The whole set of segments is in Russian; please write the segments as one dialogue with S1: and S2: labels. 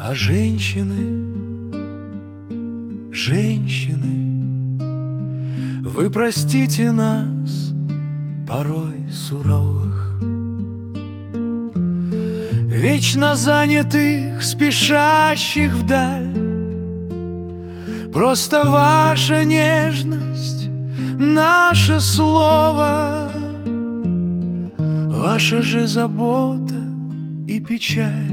S1: А женщины, вы простите нас, порой суровых, вечно занятых, спешащих вдаль. Просто ваша нежность, наше слово, ваша же забота и печаль,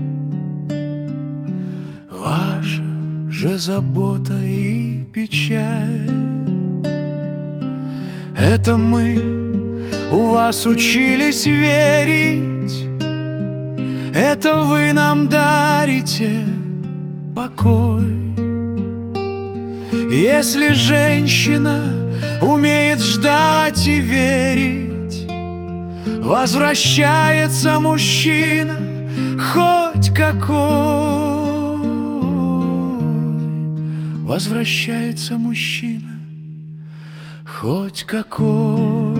S1: ваша же забота и печаль. Это мы у вас учились верить, это вы нам дарите покой. Если женщина умеет ждать и верить, возвращается мужчина хоть какой. Возвращается мужчина хоть какой.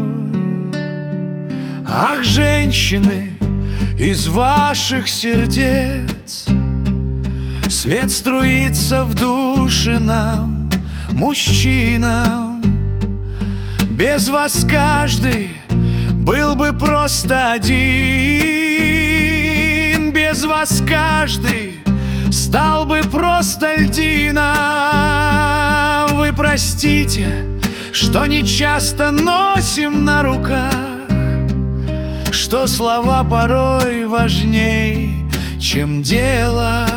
S1: Ах, женщины, из ваших сердец свет струится в душе нам, мужчинам. Без вас каждый был бы просто один. Без вас каждый стал бы просто льдина. Вы простите, что не часто носим на руках, что слова порой важней, чем дело.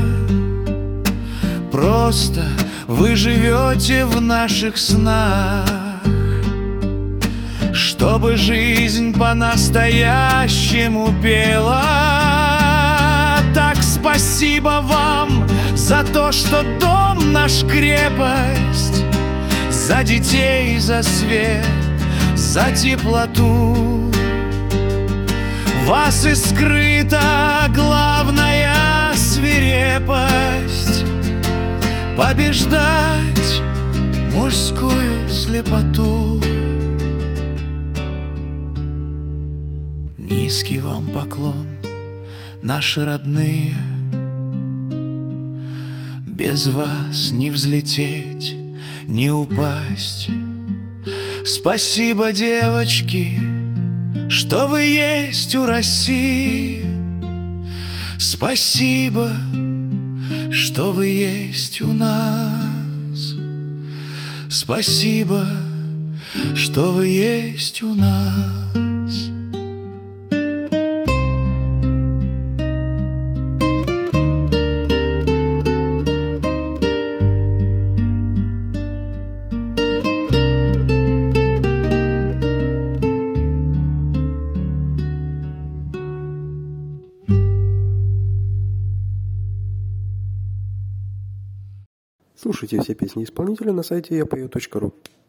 S1: Просто вы живете в наших снах, чтобы жизнь по-настоящему пела. Так спасибо вам за то, что дом наш крепость, за детей, за свет, за теплоту. В вас и скрыта главная свирепость — побеждать мужскую слепоту. Низкий вам поклон, наши родные. Без вас не взлететь, не упасть. Спасибо, девочки, что вы есть у России. Спасибо, что вы есть у нас. Спасибо, что вы есть у нас.
S2: Слушайте все песни исполнителя на сайте yapою.ru.